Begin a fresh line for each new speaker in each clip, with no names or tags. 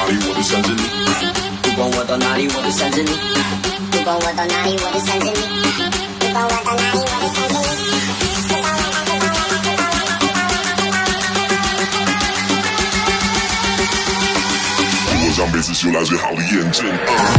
哪里，我都想着你。
不管我到哪里，我都想着你。
不管我到哪里，我都想着你。不管我到哪里，我都想着你。
我上辈子修来最好的验证。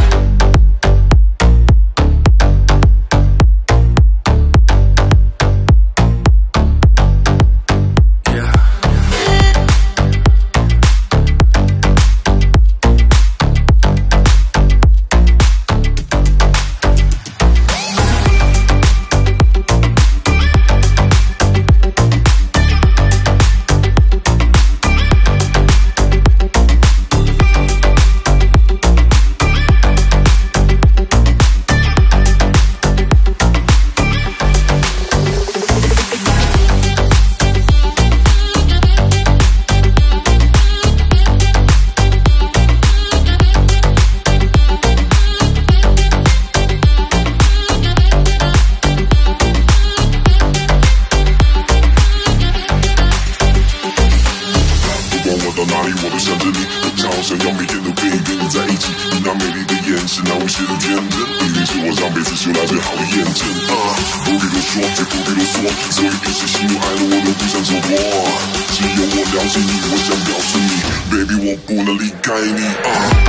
到哪里我都想着你，我超想要每天都可以跟你在一起。你那美丽的眼神，那无邪的天真，一定是我上辈子修来最好的验证。不必多说，绝不必啰嗦，所以一时心怒爱了我都不想走过。只有我了解你，我想表示你 ，baby 我不能离开你。